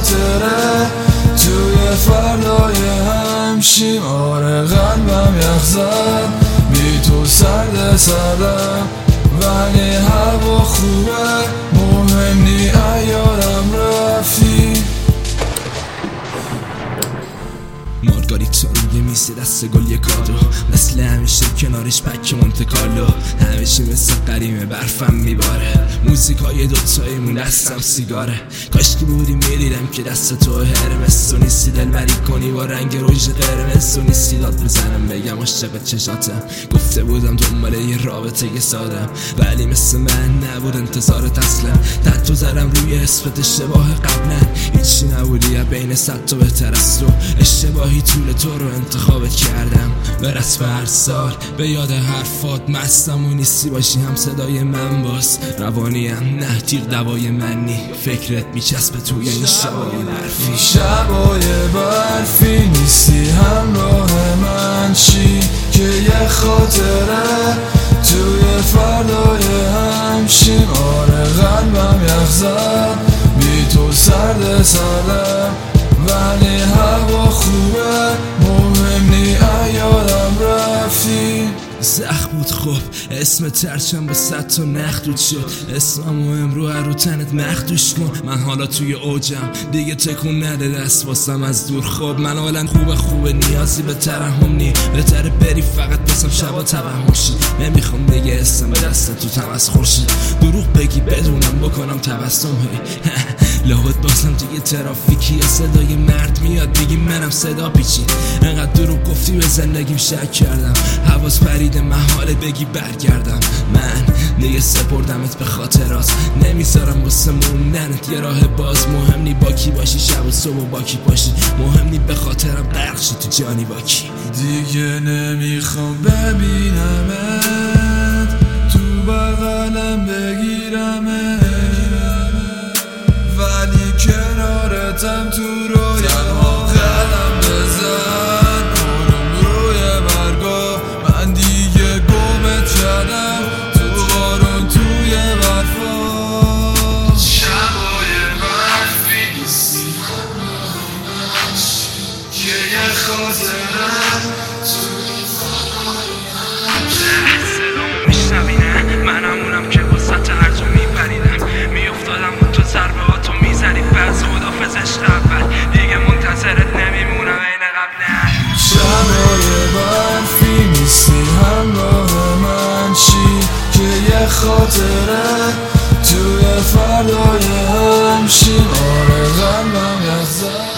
خاطره توی فردای همشیم. آره قلبم یخ زد بی تو سردم ولی هوا خوبه مهم نی ایارم رفتی. مارگاریتا روی میز دست گل یه کادو مثل همیشه کنارش پک مونتکارلو همیشه مثل قریمه برفم میباره موزیکای دوتاییمون دستم سیگاره کاش که بودی میدیدم که دست تو هرمس و نیستی دلبری کنی با رنگ روژ قرمز و نیستی داد بزنم بگم عاشق چشاتم گفته بودم دنبال یه رابطه یه سادم ولی مثل من نبود انتظارت اصلا تتو زدم روی اسمت اشتباه قبلا هیچی نبودی بین صد تا بهتر از تو اشتباهی طول تو رو انتخابت کردم به رسم هر سال به یاد حرفات مستم و نیستی باشی هم صدای من باز روانیم نه تیغ دوای منی فکرت میچسبه توی این شبای برفی شبای برفی نیستی همراه من چی که یه خاطره توی فردای همشیم. آره قلبم یخ زد بی تو سردم ولی هوا خوبه مهم نی ایارم رفتی. زخ بود خوب اسم ترچم به 100 تا نخدود شد اسمم و امرو رو تنت مخدوش کن من حالا توی اوجم دیگه تکون نده دست واسم از دور خوب من حالا خوبه نیازی به ترحم نی بهتره بری فقط بسم شبا توهم شی نمیخوام دیگه اسم به دست تو تمسخر شی دروغ بگی بدونم بکنم تبسم هی لابد بازم توی ترافیکی یا صدای مرد میاد بگی منم صدا پیچید انقدر دروغ گفتی به زندگیم شک کردم حواس پرید محاله بگی برگردم من دیگه سپردمت به خاطرات نمیذارم واسه موندنت یه راه باز مهم نی با کی باشی شب و صبح و با کی باشی مهم نی به خاطرم غرق شی تو جانی با کی دیگه نمیخوام ببینمت تو بغلم بگیرمت ولی کنارتم تو رویاها قدم بزن آروم روی برگا من دیگه گمت کردم تو بارون توی برفا شبای برفی نیستی که یه خاطره توی صدامو میشنوینه منمونم که واسط هر جا میپریدم میافتادم و تو ضربهاتو میزنی پس خدافظ عشق اول دیگه منتظرت نمیمونم عین قبل شبای برفی نیستی همراه من چی که یه خاطره توی فردای همشیم. آره قلبم یخ زد